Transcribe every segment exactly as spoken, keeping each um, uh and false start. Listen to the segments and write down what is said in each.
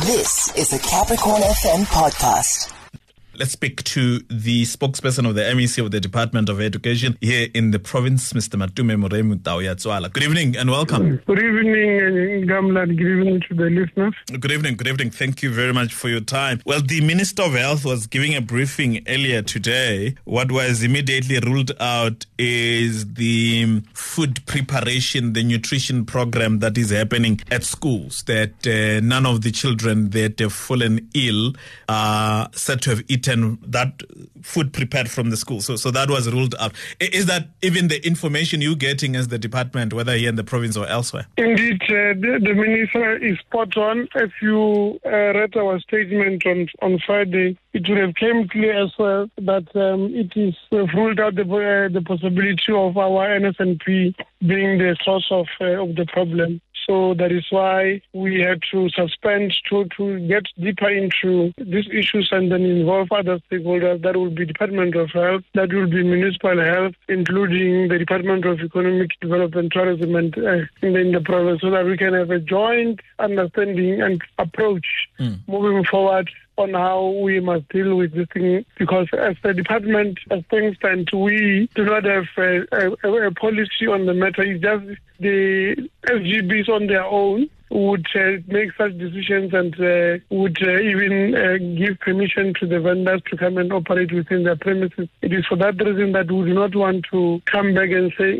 This is a Capricorn F M podcast. Let's speak to the spokesperson of the M E C of the Department of Education here in the province, Mister Matume Moremu Taoyatswala. Good evening and welcome. Good evening, Gamla. Good evening to the listeners. Good evening, good evening. Thank you very much for your time. Well, the Minister of Health was giving a briefing earlier today. What was immediately ruled out is the food preparation, the nutrition program that is happening at schools, that uh, none of the children that have fallen ill are said to have eaten that food prepared from the school. So so that was ruled out. Is that even the information you're getting as the department, whether here in the province or elsewhere? Indeed, uh, the, the minister is spot on. If you uh, read our statement on, on Friday, it would have came clear as well that um, it is uh, ruled out the, uh, the possibility of our N S N P being the source of, uh, of the problem. So that is why we had to suspend to, to get deeper into these issues and then involve other stakeholders. That will be Department of Health, that will be Municipal Health, including the Department of Economic Development, Tourism and uh, in, the, in the province, so that we can have a joint understanding and approach mm. moving forward on how we must deal with this thing, because as the department, as things stand, we do not have a, a, a policy on the matter. It's just the S G Bs on their own would uh, make such decisions and uh, would uh, even uh, give permission to the vendors to come and operate within their premises. It is for that reason that we do not want to come back and say,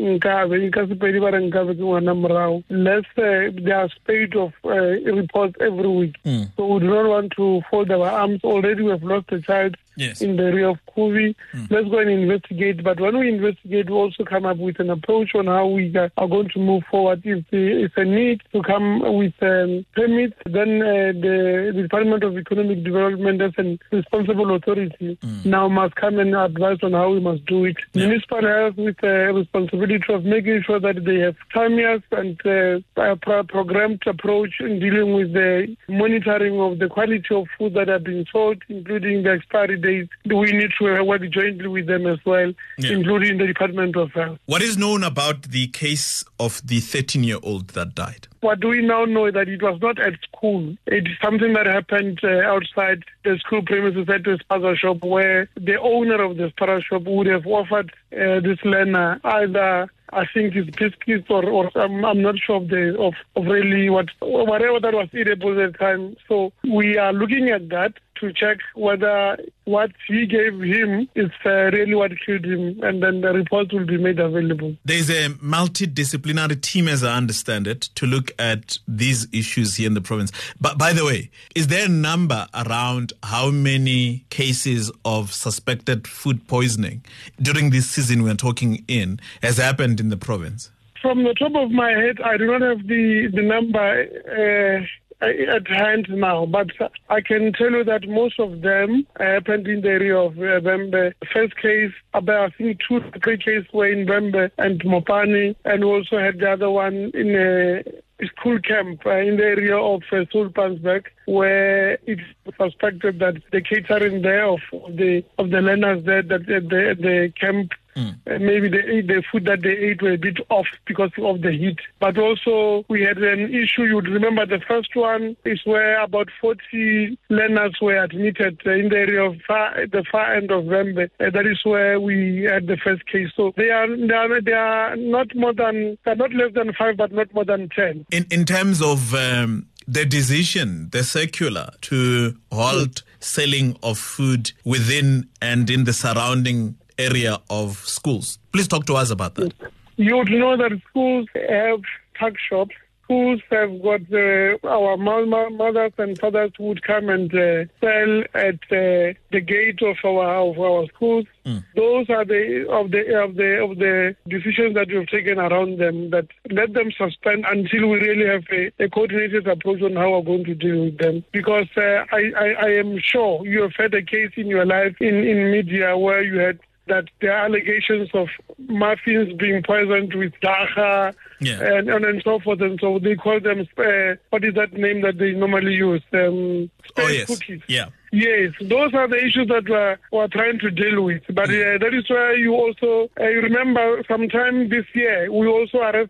unless uh, there are spate of uh, reports every week. Mm. So we do not want to fold our arms. Already we have lost a child. Yes. In the area of Kuvi. Mm. Let's go and investigate. But when we investigate, we also come up with an approach on how we are going to move forward. If there is a need to come with um, permits, then uh, the, the Department of Economic Development as a responsible authority mm. now must come and advise on how we must do it. Yeah. Municipal Health with the responsibility of making sure that they have timers and uh, a pro- programmed approach in dealing with the monitoring of the quality of food that are being sold, including the expiry days. We need to work jointly with them as well, yeah. including the Department of Health. What is known about the case of the thirteen-year-old that died? What do we now know is that it was not at school. It is something that happened uh, outside the school premises at the spaza shop, where the owner of the spaza shop would have offered uh, this learner either, I think it's biscuits or, or I'm, I'm not sure of the of, of really what whatever that was eatable at the time. So we are looking at that to check whether what he gave him is uh, really what killed him, and then the report will be made available. There's a multidisciplinary team, as I understand it, to look at these issues here in the province. But by the way, is there a number around how many cases of suspected food poisoning during this season we're talking in has happened in the province? From the top of my head, I do not have the, the number uh, at hand now, but I can tell you that most of them happened in the area of uh, Bembe. First case, about I think two, three cases were in Bembe and Mopani, and we also had the other one in a school camp uh, in the area of uh, Sulpansberg, where it's suspected that the catering there of, of the of the learners there, that uh, the the camp. Mm. Uh, maybe the, the food that they ate were a bit off because of the heat. But also we had an issue, you'd remember the first one is where about forty learners were admitted uh, in the area of far, the far end of Vembe. Uh, that is where we had the first case. So they are, they are, they are not more than, they're not less than five, but not more than ten. In, in terms of um, the decision, the circular to halt selling of food within and in the surrounding area of schools. Please talk to us about that. You would know that schools have tuck shops. Schools have got uh, our mothers and fathers who would come and uh, sell at uh, the gate of our of our schools. Mm. Those are the of the of the of the decisions that we've taken around them. That let them suspend until we really have a, a coordinated approach on how we're going to deal with them. Because uh, I, I I am sure you have had a case in your life in in media where you had that there are allegations of muffins being poisoned with dacha yeah. and, and and so forth, and so they call them, uh, what is that name that they normally use? Um, space oh, yes. cookies. Yeah. Yes, those are the issues that we're, we're trying to deal with. But uh, that is why you also, uh, you remember sometime this year, we also arrested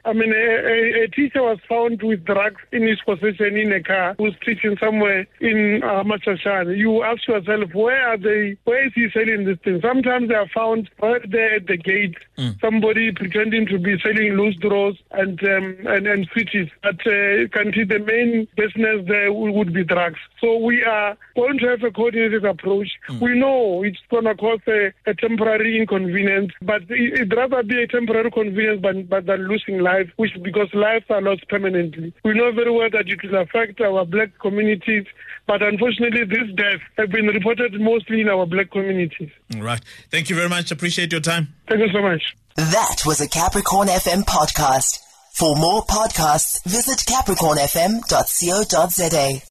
I mean, a, a, a teacher was found with drugs in his possession in a car who's teaching somewhere in uh, Machachane. You ask yourself, where are they, where is he selling this thing? Sometimes they are found right there at the gate, mm. somebody pretending to be selling loose draws and um, and, and switches. But uh, can see the main business there would be drugs. So we are going to have a coordinated approach. Mm. We know it's going to cause a, a temporary inconvenience, but it, it'd rather be a temporary convenience but, but than losing life, which because lives are lost permanently. We know very well that it will affect our black communities, but unfortunately these deaths have been reported mostly in our black communities. All right. Thank you very much. Appreciate your time. Thank you so much. That was a Capricorn F M podcast. For more podcasts, visit capricorn f m dot co dot za.